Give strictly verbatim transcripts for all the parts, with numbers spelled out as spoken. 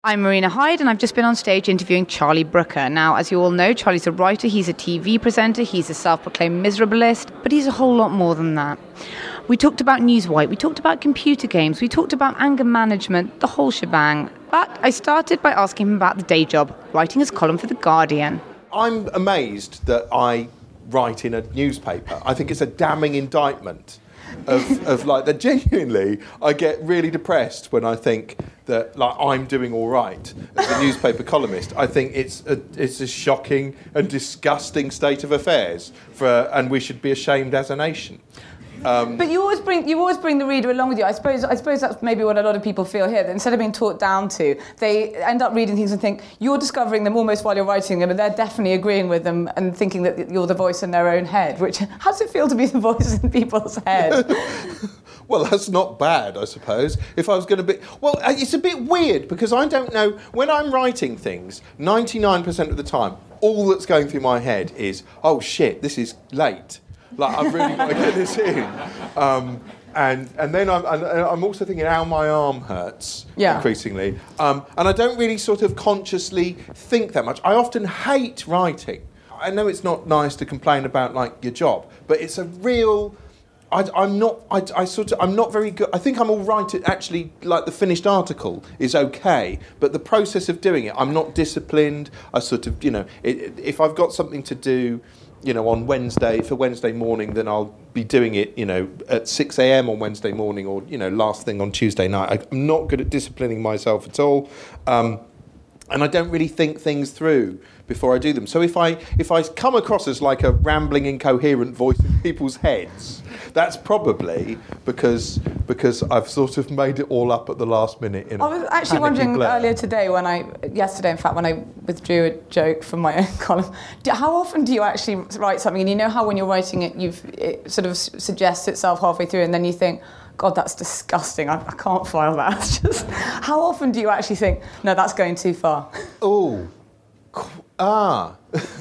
I'm Marina Hyde, and I've just been on stage interviewing Charlie Brooker. Now, as you all know, Charlie's a writer, he's a T V presenter, he's a self-proclaimed miserablist, but he's a whole lot more than that. We talked about Newswipe, we talked about computer games, we talked about anger management, the whole shebang. But I started by asking him about the day job, writing his column for The Guardian. I'm amazed that I write in a newspaper. I think it's a damning indictment of, of like that. Genuinely, I get really depressed when I think that like I'm doing all right as a newspaper columnist. I think it's a, it's a shocking and disgusting state of affairs for, and we should be ashamed as a nation. Um, but you always bring you always bring the reader along with you. I suppose I suppose that's maybe what a lot of people feel here. That instead of being talked down to, they end up reading things and think you're discovering them almost while you're writing them, and they're definitely agreeing with them and thinking that you're the voice in their own head. Which how does it feel to be the voice in people's head? Well, that's not bad, I suppose. If I was going to be... Well, it's a bit weird because I don't know... When I'm writing things, ninety-nine percent of the time, all that's going through my head is, oh, shit, this is late. Like, I've really got to get this in. Um, and and then I'm, and I'm also thinking how my arm hurts yeah. increasingly. Um, and I don't really sort of consciously think that much. I often hate writing. I know it's not nice to complain about, like, your job, but it's a real... I, I'm not. I, I sort of. I'm not very good. I think I'm all right at actually. Like the finished article is okay, but the process of doing it, I'm not disciplined. I sort of, you know, it, if I've got something to do, you know, on Wednesday for Wednesday morning, then I'll be doing it, you know, at six a.m. on Wednesday morning, or you know, last thing on Tuesday night. I'm not good at disciplining myself at all, um, and I don't really think things through before I do them. So if I if I come across as like a rambling, incoherent voice in people's heads, that's probably because because I've sort of made it all up at the last minute. In I was actually wondering blur. earlier today when I yesterday, in fact, when I withdrew a joke from my own column. Do, how often do you actually write something, and you know how when you're writing it, you've it sort of suggests itself halfway through, and then you think, God, that's disgusting. I, I can't file that. It's just how often do you actually think, no, that's going too far? Oh. Ah,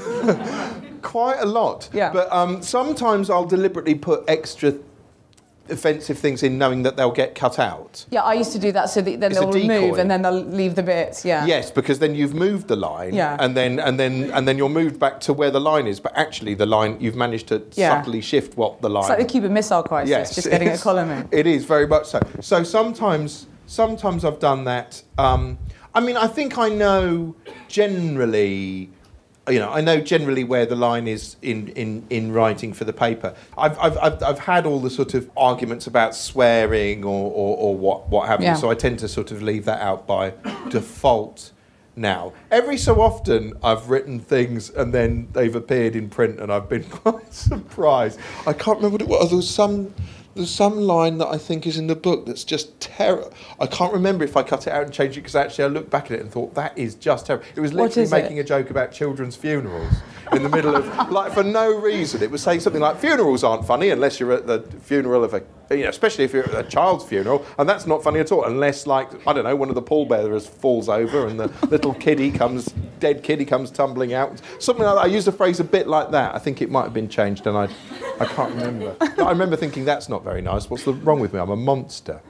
quite a lot. Yeah. But um, sometimes I'll deliberately put extra offensive things in, knowing that they'll get cut out. Yeah, I used to do that, so that then It's they'll a decoy. remove and then they'll leave the bits. Yeah. Yes, because then you've moved the line, yeah. and then and then and then you're moved back to where the line is. But actually, the line you've managed to yeah. subtly shift what the line. It's like the Cuban Missile Crisis. Yes, just getting a column in. It is very much so. So sometimes, sometimes I've done that. Um, I mean, I think I know generally. You know, I know generally where the line is in, in, in writing for the paper. I've, I've I've I've had all the sort of arguments about swearing or, or, or what, what have you, yeah. so I tend to sort of leave that out by default now. Every so often I've written things and then they've appeared in print and I've been quite surprised. I can't remember what it was. There was some... There's some line that I think is in the book that's just terrible. I can't remember if I cut it out and changed it because actually I looked back at it and thought that is just terrible. It was literally making it? a joke about children's funerals in the middle of, like, for no reason. It was saying something like funerals aren't funny unless you're at the funeral of a, you know, especially if you're at a child's funeral, and that's not funny at all unless, like, I don't know, one of the pallbearers falls over and the little kiddie comes, dead kiddie comes tumbling out. Something like that. I used a phrase a bit like that. I think it might have been changed and I, I can't remember. But I remember thinking that's not very nice. What's wrong with me? I'm a monster.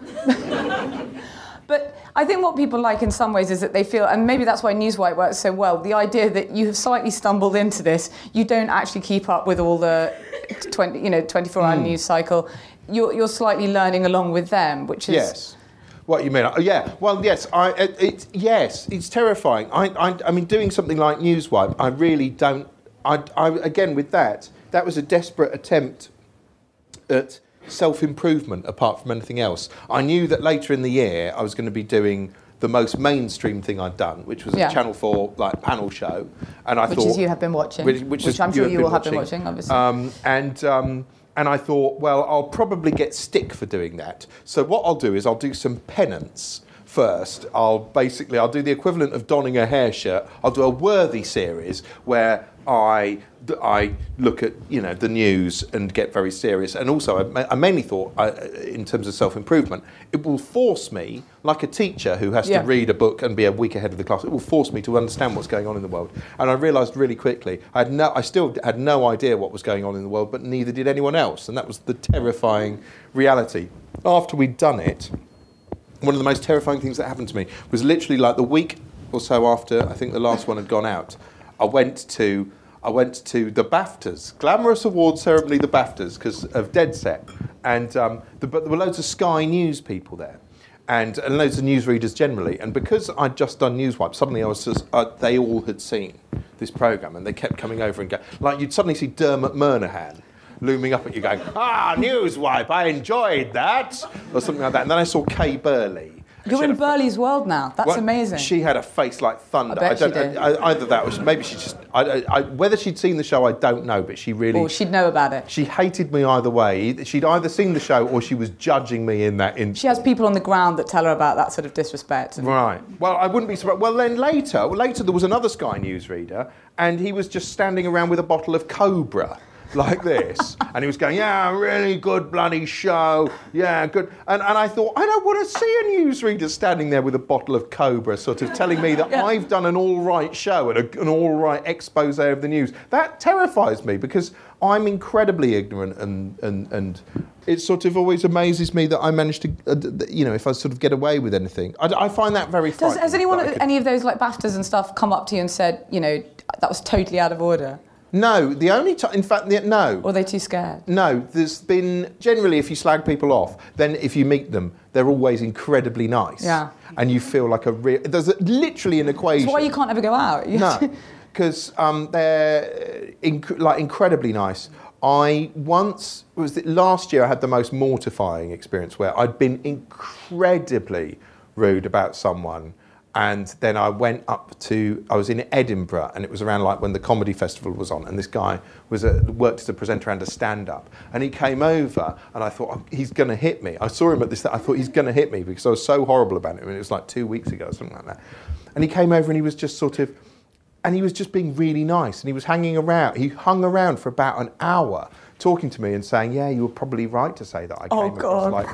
But I think what people like in some ways is that they feel, and maybe that's why Newswipe works so well, the idea that you have slightly stumbled into this, you don't actually keep up with all the twenty, you know, twenty-four hour mm. news cycle. You're, you're slightly learning along with them, which is... Yes. What you mean? Oh, yeah. Well, yes. I. It, it, yes. It's terrifying. I, I. I mean, doing something like Newswipe, I really don't... I, I. Again, with that, that was a desperate attempt at self-improvement apart from anything else. I knew that later in the year I was going to be doing the most mainstream thing I'd done, which was yeah. a Channel four like panel show, and I which thought, is you have been watching, which, which, which is, I'm sure you, you will been have watching. been watching, obviously. Um, and um, and I thought, well, I'll probably get stick for doing that. So what I'll do is I'll do some penance first. I'll basically I'll do the equivalent of donning a hair shirt. I'll do a worthy series where I I look at, you know, the news and get very serious. And also, I, I mainly thought, I, in terms of self-improvement, it will force me, like a teacher who has yeah. to read a book and be a week ahead of the class, it will force me to understand what's going on in the world. And I realised really quickly, I had no, I still had no idea what was going on in the world, but neither did anyone else. And that was the terrifying reality. After we'd done it, one of the most terrifying things that happened to me was literally like the week or so after I think the last one had gone out. I went to I went to the BAFTAs, glamorous awards ceremony, the BAFTAs, because of Dead Set, and um, the, but there were loads of Sky News people there, and, and loads of newsreaders generally. And because I'd just done Newswipe, suddenly I was just, uh, they all had seen this programme, and they kept coming over and going, like you'd suddenly see Dermot Murnaghan looming up at you going, ah, Newswipe, I enjoyed that, or something like that. And then I saw Kay Burley. You're in Burley's fa- world now. That's well, amazing. She had a face like thunder. I bet I don't, she did. I, I, either that, or maybe she just. I, I, whether she'd seen the show, I don't know. But she really. Or she'd know about it. She hated me either way. She'd either seen the show or she was judging me in that instant. She has people on the ground that tell her about that sort of disrespect. And right. Well, I wouldn't be surprised. Well, then later, well, later there was another Sky News reader, and he was just standing around with a bottle of Cobra. Like this, and he was going, yeah, really good bloody show, yeah, good. And, and I thought, I don't want to see a newsreader standing there with a bottle of Cobra sort of telling me that yeah. I've done an all right show and a, an all right expose of the news. That terrifies me because I'm incredibly ignorant, and, and, and it sort of always amazes me that I managed to, uh, you know, if I sort of get away with anything. I, I find that very frightening. Does, has anyone at could... any of those like BAFTAs and stuff come up to you and said, you know, that was totally out of order? No, the only time, in fact, the, no. Or are they too scared? No, there's been, generally if you slag people off, then if you meet them, they're always incredibly nice. Yeah. And you feel like a real, there's a, literally an equation. That's why you can't ever go out. You no, because um, they're inc- like incredibly nice. I once, was it last year I had the most mortifying experience where I'd been incredibly rude about someone. And then I went up to, I was in Edinburgh, and it was around like when the comedy festival was on, and this guy was a, worked as a presenter and a stand-up, and he came over, and I thought, oh, he's going to hit me. I saw him at this, I thought, he's going to hit me, because I was so horrible about it. I mean, it was like two weeks ago or something like that. And he came over, and he was just sort of, and he was just being really nice, and he was hanging around. He hung around for about an hour, talking to me and saying, yeah, you were probably right to say that I came oh, across God. like,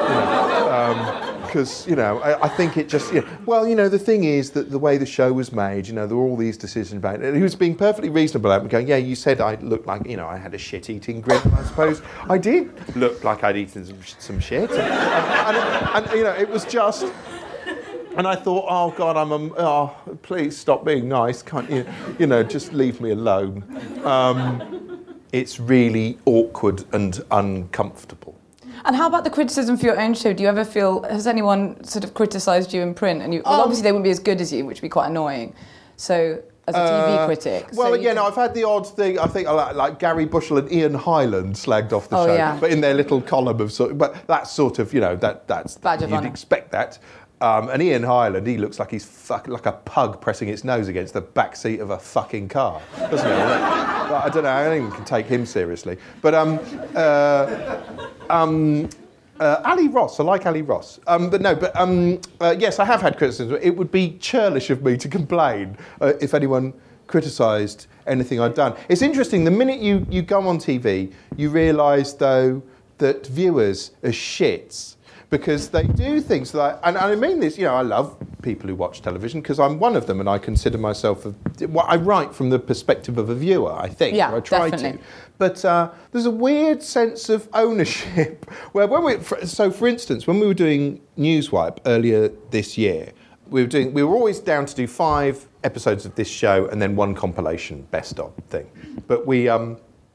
you know, because, um, you know, I, I think it just, you know, well, you know, the thing is that the way the show was made, you know, there were all these decisions about it. And he was being perfectly reasonable about it, going, yeah, you said I looked like, you know, I had a shit-eating grin. I suppose I did look like I'd eaten some, some shit. And, and, and, and, you know, it was just... And I thought, oh, God, I'm a... Oh, please stop being nice. Can't you... You know, just leave me alone. Um... It's really awkward and uncomfortable. And how about the criticism for your own show? Do you ever feel, has anyone sort of criticised you in print? And you, well, um, obviously they wouldn't be as good as you, which would be quite annoying. So, as a T V uh, critic. Well, so again, can... I've had the odd thing, I think, like, like Gary Bushell and Ian Hyland slagged off the oh, show. Yeah. But in their little column of sort of, but that's sort of, you know, that that's... Badge of you'd honour. expect that. Um, and Ian Hyland, he looks like he's fuck, like a pug pressing its nose against the back seat of a fucking car, doesn't he? I don't know, I don't think you can take him seriously. But um, uh, um, uh, Ali Ross, I like Ali Ross. Um, but no, but um, uh, yes, I have had criticism. It would be churlish of me to complain uh, if anyone criticised anything I'd done. It's interesting, the minute you, you go on T V, you realise, though, that viewers are shits. Because they do things like, and, and I mean this, you know, I love people who watch television because I'm one of them, and I consider myself, a, well, I write from the perspective of a viewer, I think, yeah, or I try definitely. to. But uh, there's a weird sense of ownership where when we, so for instance, when we were doing Newswipe earlier this year, we were doing, we were always down to do five episodes of this show and then one compilation best of thing. But we, um,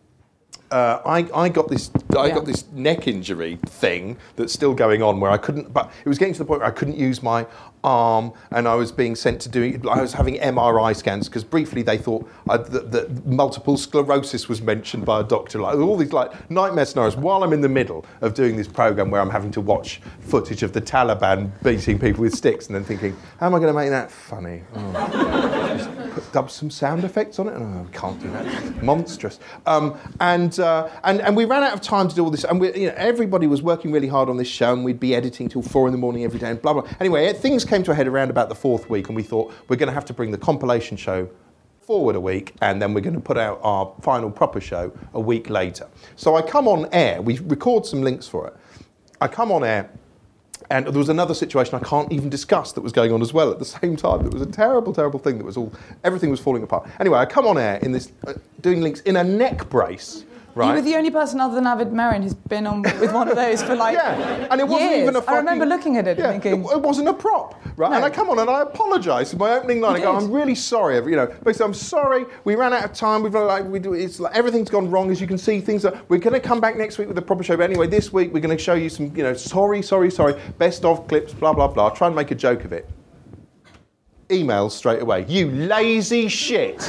Uh, I, I got this I yeah. got this neck injury thing that's still going on where I couldn't, but it was getting to the point where I couldn't use my arm, and I was being sent to do, I was having M R I scans because briefly they thought I, that, that multiple sclerosis was mentioned by a doctor, like all these like nightmare scenarios while I'm in the middle of doing this program where I'm having to watch footage of the Taliban beating people with sticks and then thinking, how am I going to make that funny? Oh. Just put dub some sound effects on it. Oh, I can't do that. Monstrous. Um, and, uh, and and we ran out of time to do all this, and we, you know, everybody was working really hard on this show, and we'd be editing till four in the morning every day, and blah blah. Anyway, things came to a head around about the fourth week, and we thought we're going to have to bring the compilation show forward a week, and then we're going to put out our final proper show a week later. So I come on air. We record some links for it. I come on air. And there was another situation I can't even discuss that was going on as well at the same time. It was a terrible, terrible thing that was all, everything was falling apart. Anyway, I come on air in this, uh, doing links in a neck brace right? You were the only person other than Avid Merrin who's been on with one of those for like yeah, and it wasn't years. even a fucking... I remember looking at it yeah, and thinking... It, it wasn't a prop, right? No. And I come on and I apologise for my opening line. You I go, did. I'm really sorry. You know, basically, I'm sorry. We ran out of time. We've like, we do, it's like everything's gone wrong. As you can see, things are... We're going to come back next week with a proper show. But anyway, this week we're going to show you some, you know, sorry, sorry, sorry, best of clips, blah, blah, blah. Try and make a joke of it. Emails straight away. You lazy shit.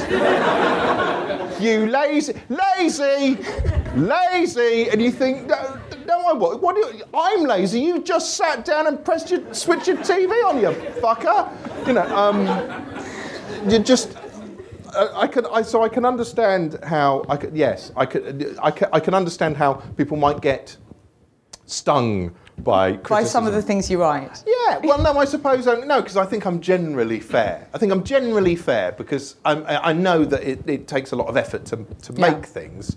You lazy, lazy, lazy, and you think, no, no, I what? What? Do you, I'm lazy. You just sat down and pressed your, switch your T V on, you fucker. You know, um, you just. Uh, I can, I, so I can understand how. I could, yes, I could, I can, I can understand how people might get stung by criticism. By some of the things you write. Yeah, well, no, I suppose I'm, no, because I think I'm generally fair. I think I'm generally fair because I'm, I know that it, it takes a lot of effort to to Yeah. make things.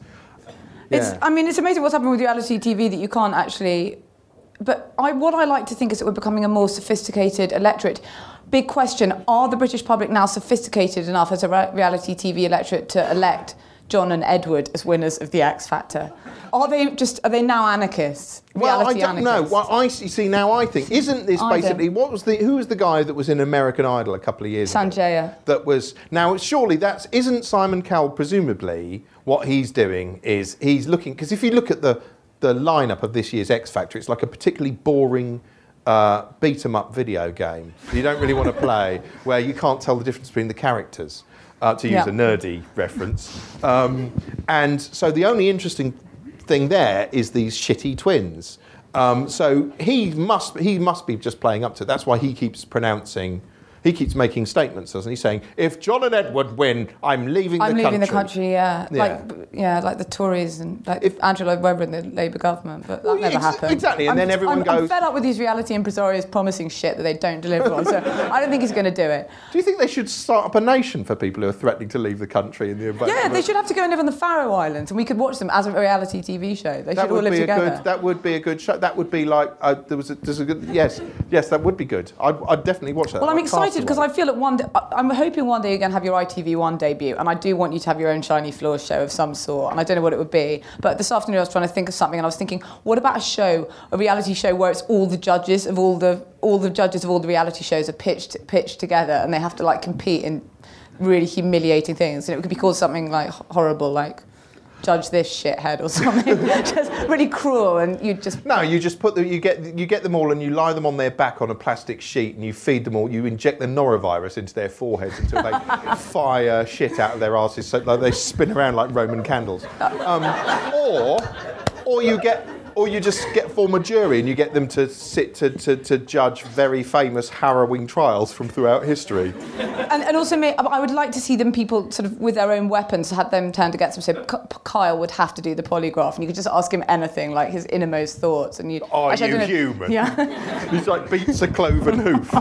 It's, Yeah. I mean, it's amazing what's happened with reality T V that you can't actually. But I, what I like to think is that we're becoming a more sophisticated electorate. Big question: are the British public now sophisticated enough as a re- reality T V electorate to elect John and Edward as winners of the X Factor? Are they just? Are they now anarchists? Well, I Reality don't know. anarchists? Well, I see see now. I think isn't this I basically don't. what was the who was the guy that was in American Idol a couple of years ago? Sanjaya. That was now. Surely that's isn't Simon Cowell. Presumably, what he's doing is he's looking because if you look at the the lineup of this year's X Factor, it's like a particularly boring. Uh, beat 'em up video game you don't really want to play where you can't tell the difference between the characters uh, to use Yeah. a nerdy reference um, and so the only interesting thing there is these shitty twins um, so he must he must be just playing up to it. That's why he keeps pronouncing he keeps making statements, doesn't he, saying if John and Edward win I'm leaving I'm the leaving country. the country, yeah. Yeah. Like, yeah, like the Tories and like If- Andrew Lloyd Webber in the Labour government, but that Well, never ex- happened. exactly, and I'm, then everyone I'm, goes- I'm fed up with these reality impresarios promising shit that they don't deliver on, so I don't think he's going to do it. Do you think they should start up a nation for people who are threatening to leave the country in the event? Yeah, they should have to go and live on the Faroe Islands, and we could watch them as a reality T V show. They That should all would live be a together. good. That would be a good show. That would be like uh, there was a, there's a good. Yes, yes, that would be good. I'd, I'd definitely watch that. Well, I'm like excited because I Castaway. feel that one day, I- I'm hoping one day you're going to have your I T V One debut, and I do want you to have your own Shiny Floors show of some sort, and I don't know what it would be. But this afternoon I was trying to think of something, and I was thinking, what about a show, a reality show where it's all the judges of all the all the judges of all the reality shows are pitched pitched together, and they have to like compete in really humiliating things. And it could be called something like horrible, like Judge This Shithead or something, just really cruel, and you just. No, you just put the, you get you get them all and you lie them on their back on a plastic sheet and you feed them all. You inject the norovirus into their foreheads until they fire shit out of their asses, so like they spin around like Roman candles. Um, or, or you get. Or you just get form a jury and you get them to sit to, to, to judge very famous harrowing trials from throughout history. And, and also, may- I would like to see them people sort of with their own weapons, have them turned against them. So K- Kyle would have to do the polygraph, and you could just ask him anything, like his innermost thoughts. And you, Are actually, I you don't know- human? Yeah. He's like beats a cloven hoof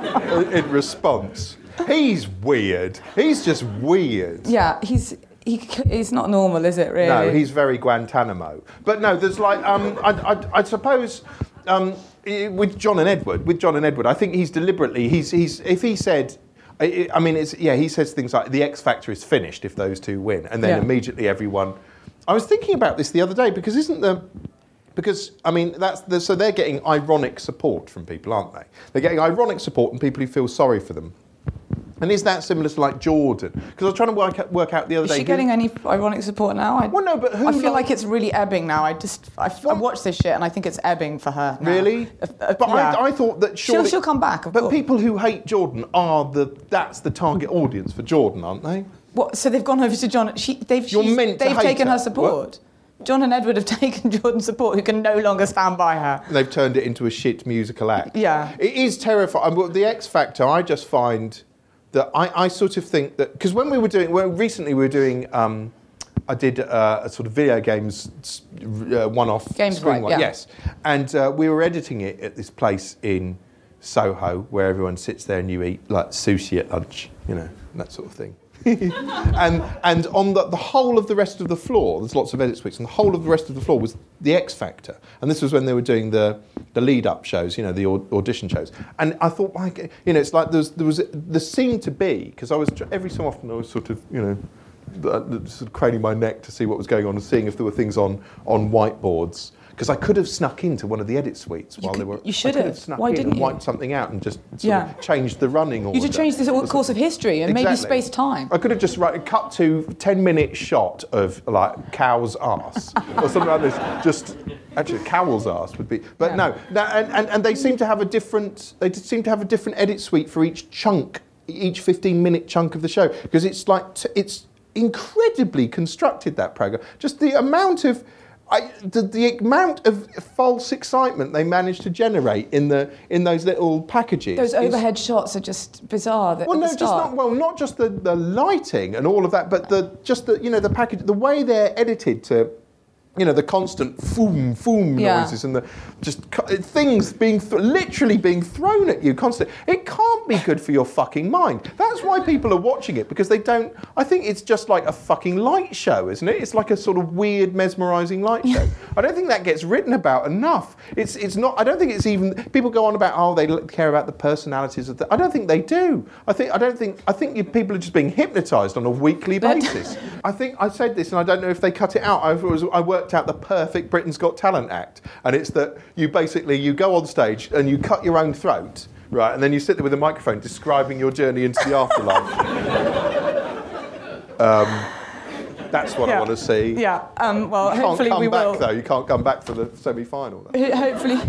in response. He's weird. He's just weird. Yeah, he's he, he's not normal, is it? Really? No, he's very Guantanamo. But no, there's like um, I, I, I suppose um, i- with John and Edward, with John and Edward, I think he's deliberately he's he's if he said. I I mean, it's yeah. He says things like the X Factor is finished if those two win, and then Yeah. immediately everyone. I was thinking about this the other day because isn't the because I mean that's the, so they're getting ironic support from people, aren't they? They're getting ironic support from people who feel sorry for them. And is that similar to like Jordan? Because I was trying to work out, work out the other Is day. she who- getting any ironic support now? I, Well, no, but who I feel like- like it's really ebbing now. I just I, I watched this shit and I think it's ebbing for her. Now. Really? Uh, uh, But yeah. I, I thought that surely... she'll she'll come back. Of But course. people who hate Jordan are the... That's the target audience for Jordan, aren't they? What, so they've gone over to John. She, they've You're she's- meant to they've hate taken her. her support. John and Edward have taken Jordan's support, who can no longer stand by her. They've turned it into a shit musical act. Yeah. It is terrifying. Well, the X Factor, I just find that I, I sort of think that... Because when we were doing... Well, recently we were doing... Um, I did uh, a sort of video games uh, one-off Games spring Right, one. yeah. Yes. And uh, we were editing it at this place in Soho where everyone sits there and you eat like sushi at lunch, you know, that sort of thing. and and on the, the whole of the rest of the floor, there's lots of edit suites, and the whole of the rest of the floor was the X Factor. And this was when they were doing the, the lead-up shows, you know, the au- audition shows. And I thought, like, you know, it's like there was, there was there seemed to be, because I was, every so often I was sort of, you know, uh, sort of craning my neck to see what was going on and seeing if there were things on, on whiteboards. Because I could have snuck into one of the edit suites while could, they were... You should I could have. have snuck Why in didn't and you? wiped something out and just sort Yeah. of changed the running order. You should change the course of history and Exactly. maybe space-time. I could have just right, cut to ten-minute shot of, like, cow's arse or something like this. Just... Actually, cowl's arse would be... But Yeah. no, no and, and, and they seem to have a different... They seem to have a different edit suite for each chunk, each fifteen-minute chunk of the show. Because it's like... T- it's incredibly constructed, that programme. Just the amount of... I, the, the amount of false excitement they managed to generate in the in those little packages. Those is- overhead shots are just bizarre. That, Well, at no, the just start. not well, not just the, the lighting and all of that, but the just the you know the package, the way they're edited to, you know, the constant foom foom Yeah. noises and the just co- things being th- literally being thrown at you constantly. It can't be good for your fucking mind. That's why people are watching it, because they don't. I think it's just like a fucking light show, isn't it? It's like a sort of weird, mesmerising light show. I don't think that gets written about enough. It's it's not. I don't think it's even. People go on about oh they l- care about the personalities of the. I don't think they do. I think I don't think. I think you, people are just being hypnotised on a weekly But- basis. I think I said this, and I don't know if they cut it out. I was I worked out the perfect Britain's Got Talent act, and it's that you basically you go on stage and you cut your own throat, right, and then you sit there with a microphone describing your journey into the afterlife. um, that's what I Yeah. want to see. Yeah. Um, well, You can't hopefully come we back will. though. You can't come back for the semi-final. Though. Hopefully.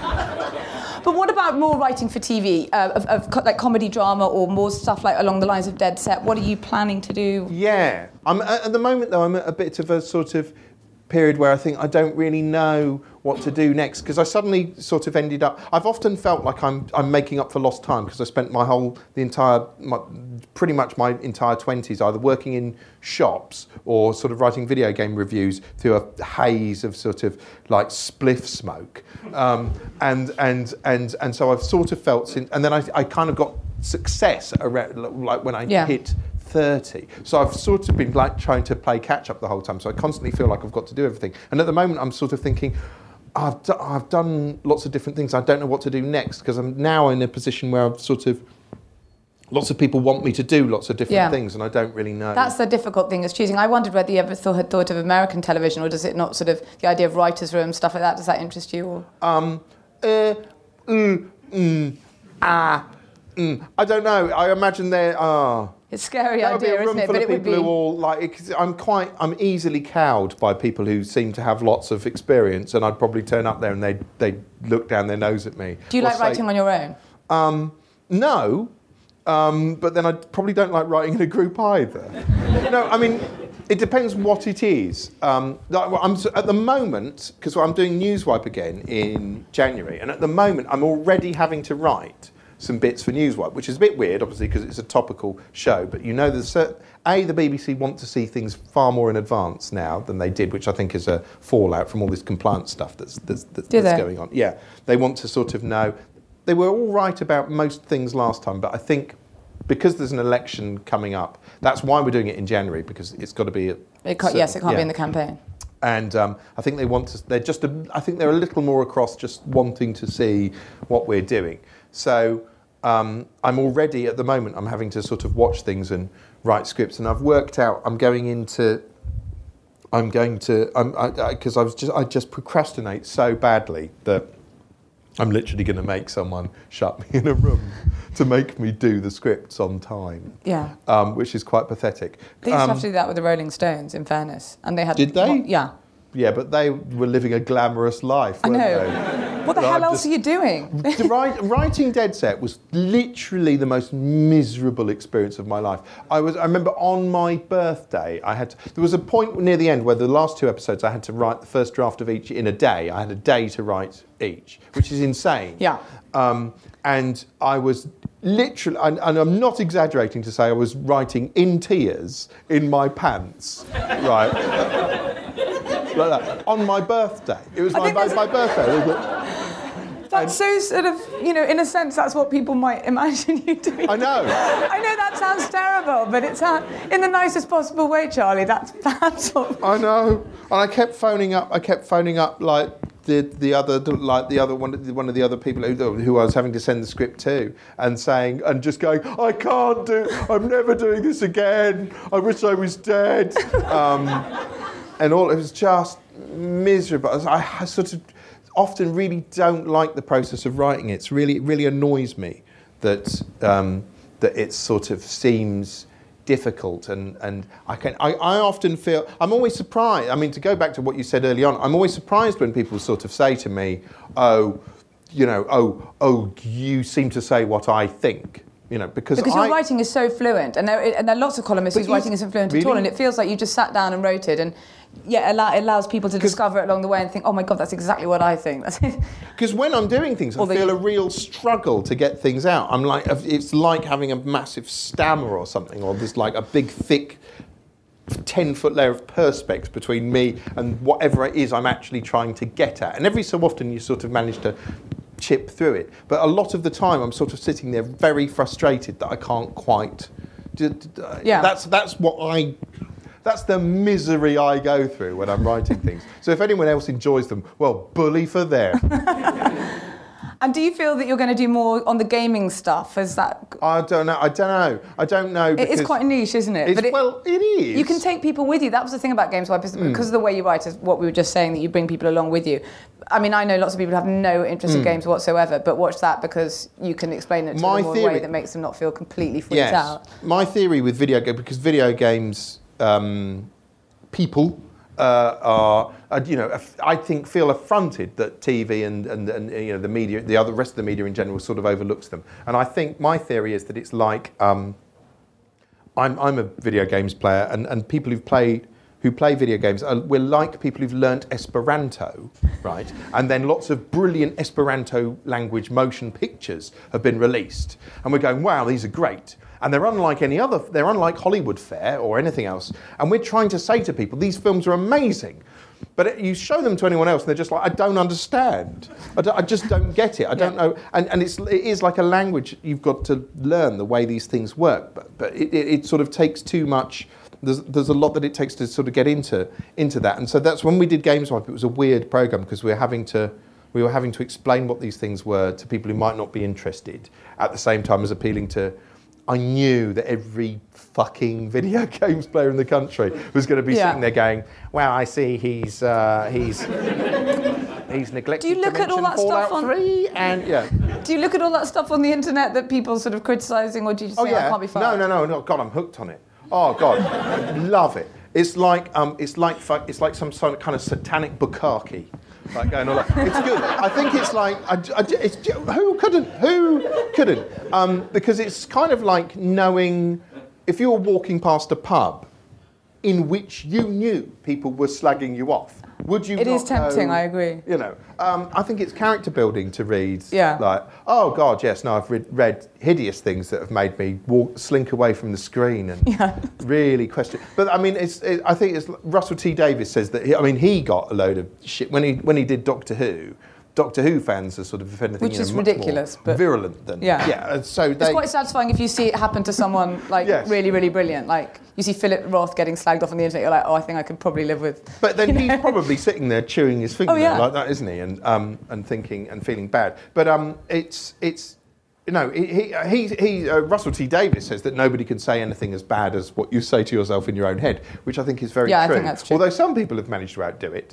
But what about more writing for T V, uh, of, of co- like comedy drama or more stuff like along the lines of Dead Set? What are you planning to do? Yeah, I'm at at the moment though. I'm at a bit of a sort of period where I think I don't really know what to do next, because I suddenly sort of ended up. I've often felt like I'm I'm making up for lost time, because I spent my whole the entire my, pretty much my entire twenties either working in shops or sort of writing video game reviews through a haze of sort of like spliff smoke, um, and and and and so I've sort of felt since, and then I I kind of got success around, like when I Yeah. hit thirty. So I've sort of been like trying to play catch up the whole time. So I constantly feel like I've got to do everything. And at the moment I'm sort of thinking, I've, do- I've done lots of different things. I don't know what to do next, because I'm now in a position where I've sort of, lots of people want me to do lots of different Yeah. things, and I don't really know. That's the difficult thing, is choosing. I wondered whether you ever thought, had thought of American television, or does it not sort of, the idea of writers' rooms, stuff like that, does that interest you? Or? Um, uh, mm, mm, ah, mm. I don't know. I imagine there are... It's a scary That would be idea, a room isn't it? full But of it would people be. who all like. 'Cause I'm quite. I'm easily cowed by people who seem to have lots of experience, and I'd probably turn up there and they they look down their nose at me. Do you Or like say, writing on your own? Um, no, um, but then I probably don't like writing in a group either. No, I mean. It depends what it is. Um, like, well, I'm s- at the moment, because I'm doing Newswipe again in January, and at the moment I'm already having to write some bits for Newswipe, which is a bit weird, obviously, because it's a topical show. But you know, there's cer- a the B B C want to see things far more in advance now than they did, which I think is a fallout from all this compliance stuff that's that's, that's, Do that's they? going on. Yeah, they want to sort of know. They were all right about most things last time, but I think, because there's an election coming up, that's why we're doing it in January, because it's got to be... A It can't, certain- yes, it can't yeah. be in the campaign. And um, I think they want to... They're just... A, I think they're a little more across just wanting to see what we're doing. So um, I'm already, at the moment, I'm having to sort of watch things and write scripts, and I've worked out... I'm going into... I'm going to... I'm Because I, I, I was just... I just procrastinate so badly that I'm literally going to make someone shut me in a room to make me do the scripts on time. Yeah. Um, which is quite pathetic. They used Um, to have to do that with the Rolling Stones, in fairness. And they had. Did they? Yeah. Yeah, but they were living a glamorous life, I weren't know. they? What the No, hell I'm else just- are you doing? The write, writing Dead Set was literally the most miserable experience of my life. I was. I remember on my birthday, I had. To, there was a point near the end where the last two episodes, I had to write the first draft of each in a day. I had a day to write each, which is insane. Yeah. Um, and I was literally, and, and I'm not exaggerating to say, I was writing in tears in my pants, right? Like that, on my birthday. It was I my, think my, there's- my birthday. It was like- That's so sort of, you know, in a sense, that's what people might imagine you doing. I know. I know that sounds terrible, but it's uh, in the nicest possible way, Charlie. That's that's what. I know. And I kept phoning up, I kept phoning up, like, the the other like the other one one of the other people who, who I was having to send the script to, and saying and just going, I can't do, I'm never doing this again. I wish I was dead. Um, and all it was just miserable. I, I sort of often really don't like the process of writing it. It's really it really annoys me that um, that it sort of seems difficult, and, and I can I, I often feel I'm always surprised. I mean, to go back to what you said early on, I'm always surprised when people sort of say to me, "Oh, you know, oh, oh, you seem to say what I think." You know, because because I, your writing is so fluent, and there, and there are lots of columnists whose writing isn't fluent really? at all, and it feels like you just sat down and wrote it, and yeah, allow, it allows people to discover it along the way and think, oh my God, that's exactly what I think. Because when I'm doing things, I feel a real struggle to get things out. I'm like, it's like having a massive stammer or something, or there's like a big, thick, ten-foot layer of perspex between me and whatever it is I'm actually trying to get at. And every so often you sort of manage to chip through it. But a lot of the time I'm sort of sitting there very frustrated that I can't quite... Yeah. That's, that's what I... That's the misery I go through when I'm writing things. So if anyone else enjoys them, well, bully for them. And do you feel that you're going to do more on the gaming stuff? Is that? I don't know. I don't know. I don't know. It is quite niche, isn't it? But it, well, it is. You can take people with you. That was the thing about Games Wipe, mm. because of the way you write, is what we were just saying, that you bring people along with you. I mean, I know lots of people have no interest mm. in games whatsoever, but watch that because you can explain it to My them in theory, a way that makes them not feel completely freaked yes, out. My theory with video games, because video games um, people uh, are, uh, you know, I think feel affronted that T V and, and, and you know the media, the other rest of the media in general, sort of overlooks them. And I think my theory is that it's like um, I'm I'm a video games player, and, and people who've played who play video games are, we're like people who've learnt Esperanto, right? And then lots of brilliant Esperanto language motion pictures have been released, and we're going, wow, these are great. And they're unlike any other, they're unlike Hollywood fare or anything else. And we're trying to say to people, these films are amazing. But it, you show them to anyone else and they're just like, I don't understand. I, don't, I just don't get it. I don't yeah. know. And, and it's, it is like a language you've got to learn the way these things work. But, but it, it, it sort of takes too much, there's, there's a lot that it takes to sort of get into, into that. And so that's when we did Games Wipe, it was a weird program because we were having to, we were having to explain what these things were to people who might not be interested, at the same time as appealing to, I knew that every fucking video games player in the country was going to be yeah. sitting there going, "Well, I see he's uh, he's he's neglected." Do you look to at all that Fallout stuff on? three and yeah. Do you look at all that stuff on the internet that people sort of criticising, or do you just oh, say, yeah. "I can't be fired"? No, no, no, no. God, I'm hooked on it. Oh God, love it. It's like um, it's like it's like some sort of kind of satanic bukkake. Like going all like, it's good. I think it's like, I, I, it's, who couldn't? Who couldn't? Um, because it's kind of like knowing if you were walking past a pub in which you knew people were slagging you off. Would you? It not is tempting. know, I agree. You know, um, I think it's character building to read. Yeah. Like, oh God, yes. No, I've read, read hideous things that have made me walk, slink away from the screen and yeah. really question. But I mean, it's. It, I think it's Russell T Davies says that. He, I mean, he got a load of shit when he when he did Doctor Who. Doctor Who fans are sort of, if anything, which you know, is much ridiculous, more but virulent than yeah. yeah. So they, it's quite satisfying if you see it happen to someone like yes. really, really brilliant. Like you see Philip Roth getting slagged off on the internet, you're like, oh, I think I could probably live with. But then he's know? probably sitting there chewing his finger oh, yeah. like that, isn't he? And um, and thinking and feeling bad. But um, it's it's. You know, he, he, he, uh, Russell T Davies says that nobody can say anything as bad as what you say to yourself in your own head, which I think is very yeah, true. I think that's true. Although some people have managed to outdo it.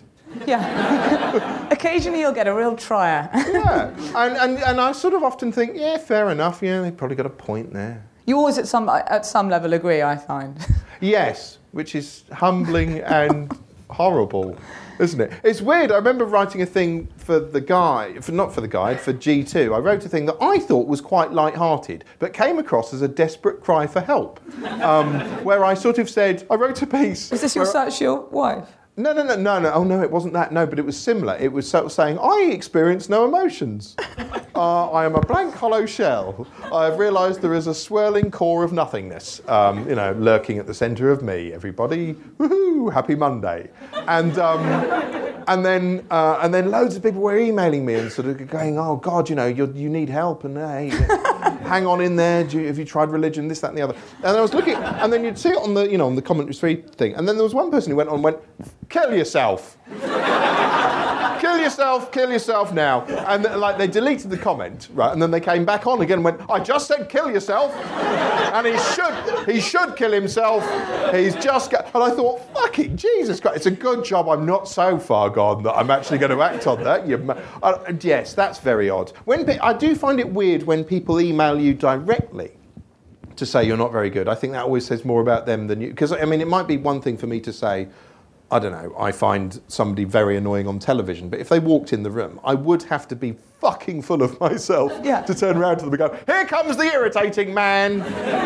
Yeah. Occasionally you'll get a real trier. yeah. And, and and I sort of often think, yeah, fair enough. Yeah, they've probably got a point there. You always at some at some level agree, I find. Yes, which is humbling and horrible. Isn't it? It's weird. I remember writing a thing for the guide, for not for the guide, for G two. I wrote a thing that I thought was quite light-hearted, but came across as a desperate cry for help. Um, where I sort of said, I wrote a piece. Was this your search your wife? No, no, no, no, no. Oh, no, it wasn't that. No, but it was similar. It was sort of saying, I experience no emotions. Uh, I am a blank, hollow shell. I have realised there is a swirling core of nothingness, um, you know, lurking at the centre of me. Everybody, woohoo, happy Monday. And um, and then uh, and then loads of people were emailing me and sort of going, oh, God, you know, you you need help. And hey, hang on in there. Do you, have you tried religion? This, that, and the other. And I was looking, and then you'd see it on the, you know, on the commentary thing. And then there was one person who went on and went, kill yourself. Kill kill yourself, kill yourself now. And like they deleted the comment, right? And then they came back on again and went, I just said kill yourself. And he should, he should kill himself. He's just got, and I thought, fucking Jesus Christ, it's a good job I'm not so far gone that I'm actually going to act on that. You, uh, yes, that's very odd. When I do find it weird when people email you directly to say you're not very good. I think that always says more about them than you. Because, I mean, it might be one thing for me to say, I don't know, I find somebody very annoying on television, but if they walked in the room, I would have to be fucking full of myself yeah. to turn around to them and go, here comes the irritating man.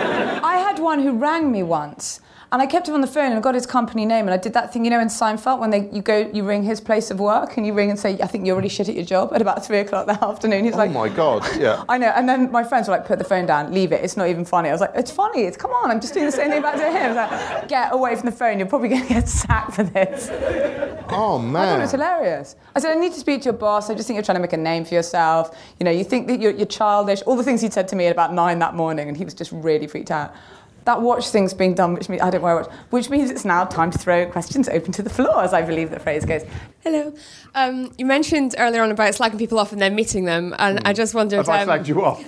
I had one who rang me once, and I kept him on the phone and I got his company name, and I did that thing, you know, in Seinfeld, when they you go, you ring his place of work, and you ring and say, I think you're really shit at your job, at about three o'clock that afternoon. He's oh like, my God, yeah. I know, and then my friends were like, put the phone down, leave it, it's not even funny. I was like, it's funny, it's, come on, I'm just doing the same thing back to him. I was like, get away from the phone, you're probably going to get sacked for this. Oh, man. I thought it was hilarious. I said, I need to speak to your boss, I just think you're trying to make a name for yourself. You know, you think that you're, you're childish, all the things he'd said to me at about nine that morning, and he was just really freaked out. That watch thing's being done, which means I don't wear a watch, which means it's now time to throw questions open to the floor, as I believe the phrase goes. Hello. Um, you mentioned earlier on about slagging people off and then meeting them, and mm. I just wondered... Have I um, slagged you off?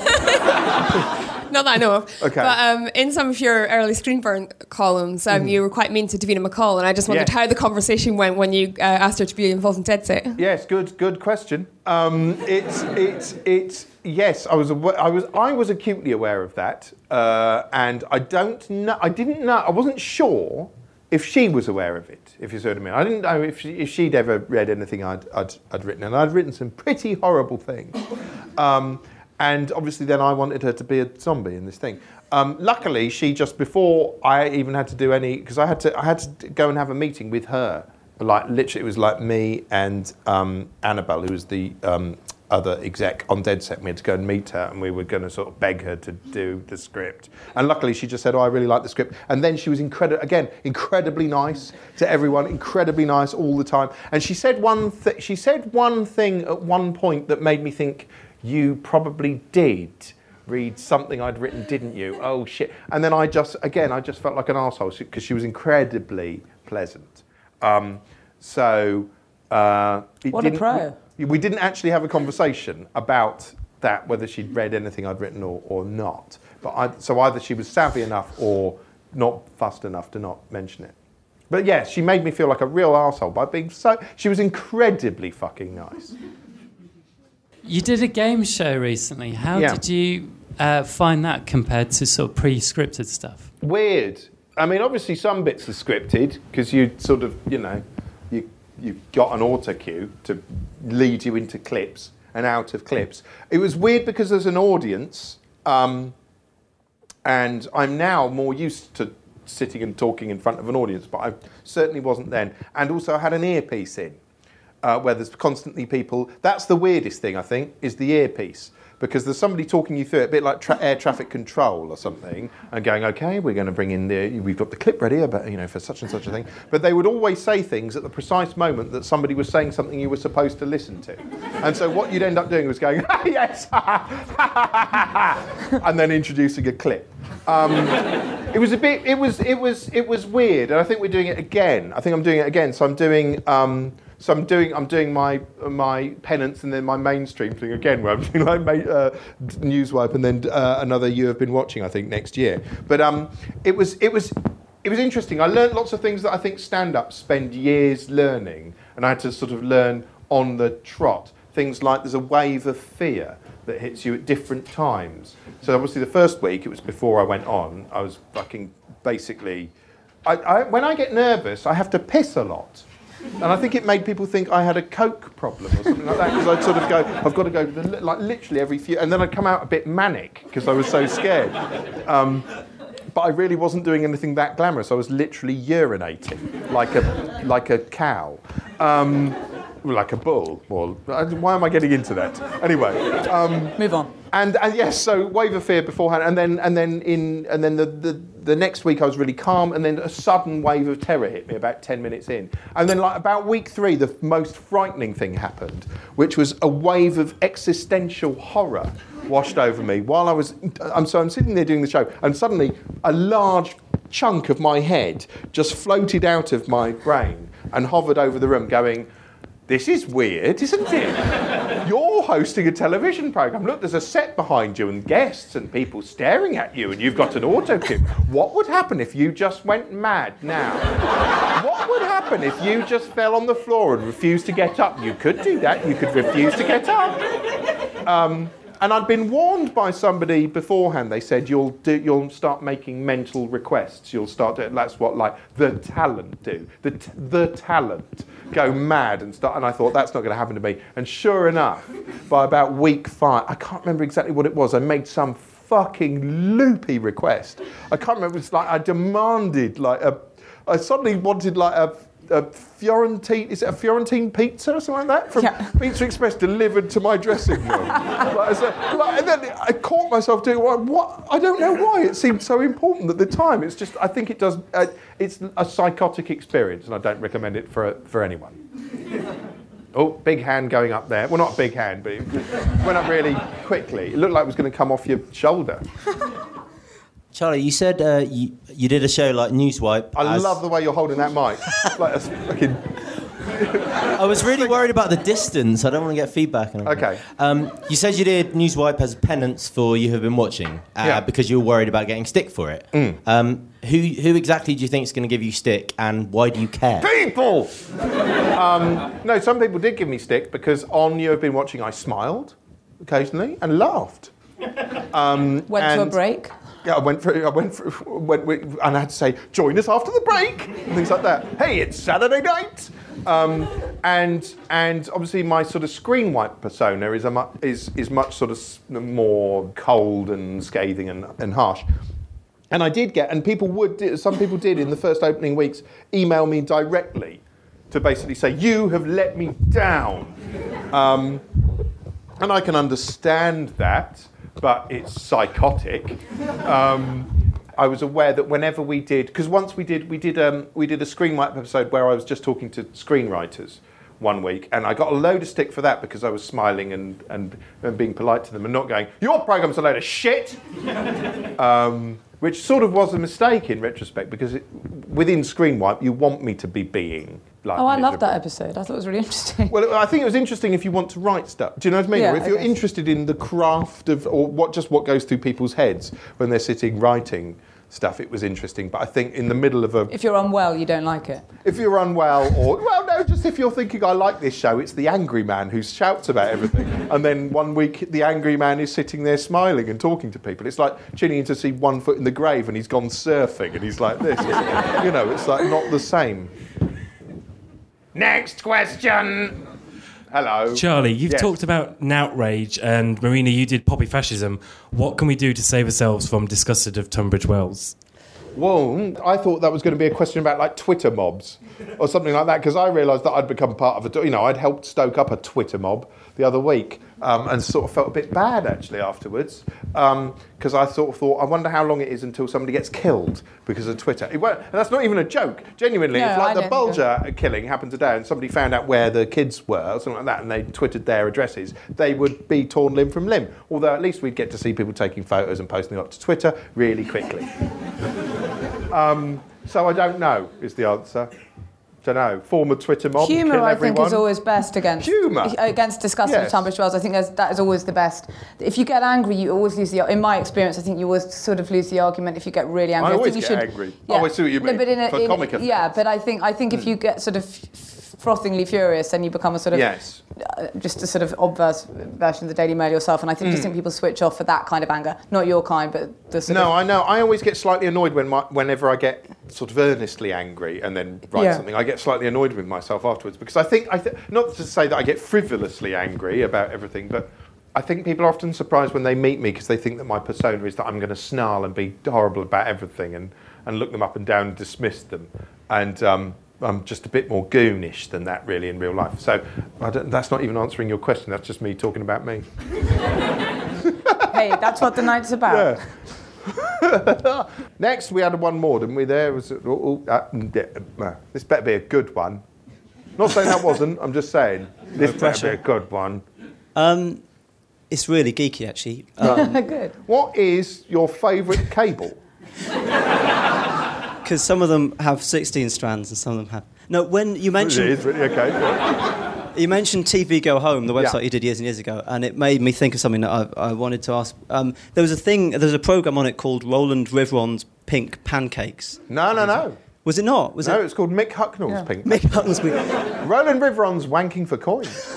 Not that I know of. Okay. But um, in some of your early Screenburn columns, um, mm. you were quite mean to Davina McCall, and I just wondered yes. how the conversation went when you uh, asked her to be involved in Dead Set. Yes, good, good question. Um, it's, it's, it's. Yes, I was, aw- I was, I was acutely aware of that, uh, and I don't know. I didn't know. I wasn't sure if she was aware of it. If you see what I mean, I didn't know if, she, if she'd ever read anything I'd, I'd, I'd written, and I'd written some pretty horrible things. Um, and obviously, then I wanted her to be a zombie in this thing. Um, luckily, she just before I even had to do any, because I had to, I had to go and have a meeting with her. Like literally, it was like me and um, Annabelle, who was the um, other exec on Dead Set. We had to go and meet her, and we were going to sort of beg her to do the script. And luckily, she just said, "Oh, I really like the script." And then she was incredible, again, incredibly nice to everyone, incredibly nice all the time. And she said one, th- she said one thing at one point that made me think, "You probably did read something I'd written, didn't you? Oh shit!" And then I just, again, I just felt like an arsehole because she was incredibly pleasant. Um, so uh, it what a pro. We, we didn't actually have a conversation about that, whether she'd read anything I'd written or, or not. But I, so either she was savvy enough or not fussed enough to not mention it. But yes, she made me feel like a real arsehole by being so... She was incredibly fucking nice. You did a game show recently. How yeah. did you uh, find that compared to sort of pre-scripted stuff? Weird. I mean, obviously some bits are scripted because you sort of, you know, you you got an auto cue to lead you into clips and out of clips. It was weird because there's an audience, um, and I'm now more used to sitting and talking in front of an audience, but I certainly wasn't then. And also I had an earpiece in, uh, where there's constantly people. That's the weirdest thing, I think, is the earpiece. Because there's somebody talking you through it, a bit like tra- air traffic control or something, and going, okay, we're going to bring in the, we've got the clip ready, but you know, for such and such a thing. But they would always say things at the precise moment that somebody was saying something you were supposed to listen to. And so what you'd end up doing was going, ah, yes, and then introducing a clip. Um, it was a bit, it was, it was, it was weird, and I think we're doing it again. I think I'm doing it again. So I'm doing. Um, So I'm doing I'm doing my my penance and then my mainstream thing again, where I'm doing like uh, Newswipe and then uh, another You Have Been Watching, I think, next year. But um, it was it was it was interesting. I learned lots of things that I think stand-ups spend years learning, and I had to sort of learn on the trot. Things like there's a wave of fear that hits you at different times. So obviously the first week, it was before I went on, I was fucking basically... I, I, when I get nervous, I have to piss a lot. And I think it made people think I had a coke problem or something like that, because I'd sort of go, I've got to go to the, like literally every few, and then I'd come out a bit manic because I was so scared. Um, but I really wasn't doing anything that glamorous. I was literally urinating like a like a cow, um, like a bull. Or why am I getting into that? Anyway, um, move on. And and yes, so wave of fear beforehand, and then and then in and then the, the the next week I was really calm, and then a sudden wave of terror hit me about ten minutes in, and then like about week three, the most frightening thing happened, which was a wave of existential horror washed over me while I was. I'm so I'm sitting there doing the show, and suddenly a large chunk of my head just floated out of my brain and hovered over the room, going, this is weird, isn't it? You're hosting a television programme. Look, there's a set behind you and guests and people staring at you and you've got an auto cue. What would happen if you just went mad now? What would happen if you just fell on the floor and refused to get up? You could do that. You could refuse to get up. Um, and I'd been warned by somebody beforehand. They said, you'll do, you'll start making mental requests. You'll start to, that's what, like, the talent do. The, t- the talent. Go mad and start, and I thought that's not going to happen to me. And sure enough, by about week five, I can't remember exactly what it was. I made some fucking loopy request. I can't remember. It was like I demanded like a. I suddenly wanted like a, a Fiorentine. Is it a Fiorentine pizza or something like that from yeah. Pizza Express delivered to my dressing room? like, so, like, and then I caught myself doing what, what? I don't know why it seemed so important at the time. It's just I think it does. Uh, it's a psychotic experience, and I don't recommend it for for anyone. Oh, big hand going up there. Well, not a big hand, but it went up really quickly. It looked like it was going to come off your shoulder. Charlie, you said uh, you, you did a show like Newswipe. I as... love the way you're holding that mic. like a fucking... I was really worried about the distance. I don't want to get feedback. On okay. Um, you said you did Newswipe as penance for You Have Been Watching uh, yeah. because you were worried about getting stick for it. Mm. Um, who who exactly do you think is going to give you stick, and why do you care? People! um, no, some people did give me stick because on You Have Been Watching I smiled occasionally and laughed. Um, Went and to a break. Yeah, I went for. I went for. Went, went, and I had to say, "Join us after the break," and things like that. Hey, it's Saturday night, um, and and obviously my sort of screen wipe persona is a mu- is is much sort of more cold and scathing and, and harsh. And I did get, and people would, some people did in the first opening weeks, email me directly to basically say, "You have let me down," um, and I can understand that. But it's psychotic. Um, I was aware that whenever we did, because once we did, we did, um, we did a screen wipe episode where I was just talking to screenwriters one week, and I got a load of stick for that because I was smiling and and, and being polite to them and not going, "Your programme's a load of shit," um, which sort of was a mistake in retrospect because it, within screen wipe you want me to be being. Like oh, I miserable. loved that episode. I thought it was really interesting. Well, I think it was interesting if you want to write stuff. Do you know what I mean? Yeah, or if you're okay. interested in the craft of, or what just what goes through people's heads when they're sitting writing stuff, it was interesting. But I think in the middle of a... If you're unwell, you don't like it. If you're unwell, or... Well, no, just if you're thinking, I like this show, it's the angry man who shouts about everything. And then one week, the angry man is sitting there smiling and talking to people. It's like tuning in to see One Foot in the Grave and he's gone surfing and he's like this. It's, you know, it's like not the same. Next question. Hello. Charlie, you've Yes. talked about Noutrage, and Marina, you did Poppy Fascism. What can we do to save ourselves from disgusted of Tunbridge Wells? Well, I thought that was going to be a question about like Twitter mobs or something like that, because I realised that I'd become part of a, you know, I'd helped stoke up a Twitter mob the other week um, and sort of felt a bit bad actually afterwards because um, I sort of thought, I wonder how long it is until somebody gets killed because of Twitter. It won't, and that's not even a joke. Genuinely, No, if like I the don't Bulger killing happened today and somebody found out where the kids were or something like that and they twittered their addresses, they would be torn limb from limb. Although at least we'd get to see people taking photos and posting them up to Twitter really quickly. Um, so I don't know, is the answer. Don't know. Form a Twitter mob. Humour, kill I think, everyone. is always best against Humour? against disgusting Yes. of Tunbridge Wells. I think that's, that is always the best. If you get angry, you always lose the. In my experience, I think you always sort of lose the argument if you get really angry. I always think you get should, angry. Yeah. Oh, I see what you No, mean. but in a, For in, comic effect. yeah, but I think I think if you get sort of frothingly furious, then you become a sort of Yes. uh, just a sort of obverse version of the Daily Mail yourself. And I think Mm. just think people switch off for that kind of anger, not your kind, but the sort No, of. I know. I always get slightly annoyed when my, whenever I get sort of earnestly angry and then write Yeah. something. I get slightly annoyed with myself afterwards because I think, I th- not to say that I get frivolously angry about everything, but I think people are often surprised when they meet me because they think that my persona is that I'm going to snarl and be horrible about everything and, and look them up and down and dismiss them. And um, I'm just a bit more goonish than that really in real life. So I don't, that's not even answering your question. That's just me talking about me. Hey, that's what the night's about. Yeah. Next, we had one more, didn't we? There was. Oh, oh, uh, yeah, uh, this better be a good one. Not saying that wasn't. I'm just saying this better be a good one. Um, it's really geeky, actually. Um, Good. What is your favourite cable? Because some of them have sixteen strands and some of them have. No, when you It mentioned is really okay. Yeah. You mentioned T V Go Home, the website Yeah. you did years and years ago, and it made me think of something that I, I wanted to ask. Um, there was a thing, there was a program on it called Roland Rivron's Pink Pancakes. No, no, no. Was it not? Was no, it? it's called Mick Hucknall's Yeah. Pink. Mick Hucknall's Pink. Roland Rivron's wanking for coins.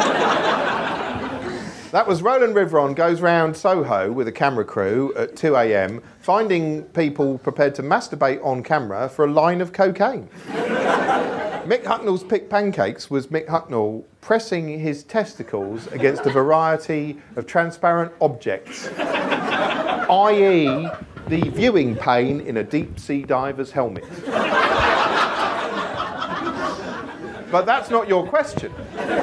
That was Roland Rivron goes round Soho with a camera crew at two a.m. finding people prepared to masturbate on camera for a line of cocaine. Mick Hucknall's Pick Pancakes was Mick Hucknall pressing his testicles against a variety of transparent objects, that is the viewing pane in a deep-sea diver's helmet. But that's not your question.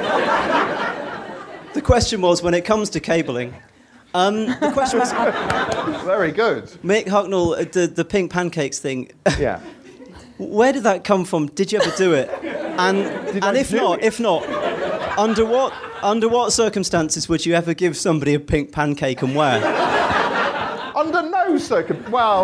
The question was, when it comes to cabling, um, the question was... Very good. Mick Hucknall, uh, the, the Pink Pancakes thing, Yeah. where did that come from? Did you ever do it? And, Did and I if do not, it? if not, under what, under what circumstances would you ever give somebody a pink pancake and where? Under no circum... Well...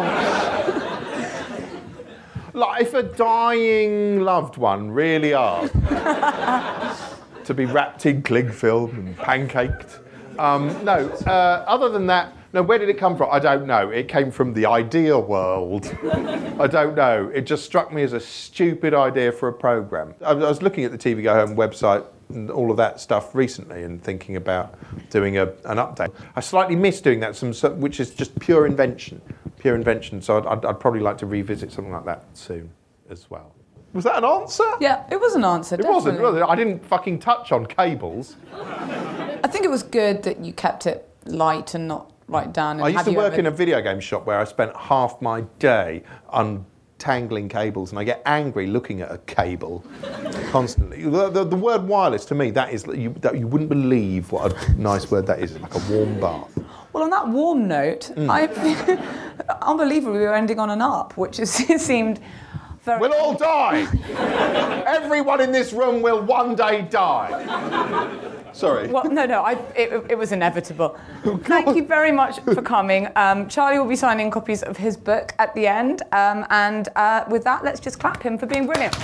Like, if a dying loved one really asked to be wrapped in cling film and pancaked. Um, no, uh, other than that, no, where did it come from? I don't know. It came from the idea world. I don't know. It just struck me as a stupid idea for a programme. I was looking at the T V Go Home website and all of that stuff recently and thinking about doing a, an update. I slightly miss doing that, some, some- which is just pure invention. Pure invention. So I'd, I'd, I'd probably like to revisit something like that soon as well. Was that an answer? Yeah, it was an answer, It definitely. wasn't, was it? I didn't fucking touch on cables. I think it was good that you kept it light and not right down. And I used have to you work ever- in a video game shop where I spent half my day untangling cables, and I get angry looking at a cable constantly. The, the, the word wireless, to me, that is, you, that you wouldn't believe what a nice word that is. It's like a warm bath. Well, on that warm note, Mm. I unbelievably we were ending on an up, which is, it seemed very... We'll all die. Everyone in this room will one day die. Sorry. Well, no, no, I, it, it was inevitable. Thank you very much for coming. Um, Charlie will be signing copies of his book at the end. Um, and uh, with that, let's just clap him for being brilliant.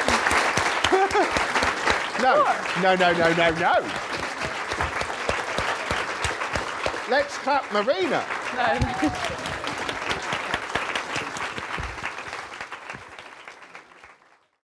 No, no, no, no, no, no. Let's clap Marina. No.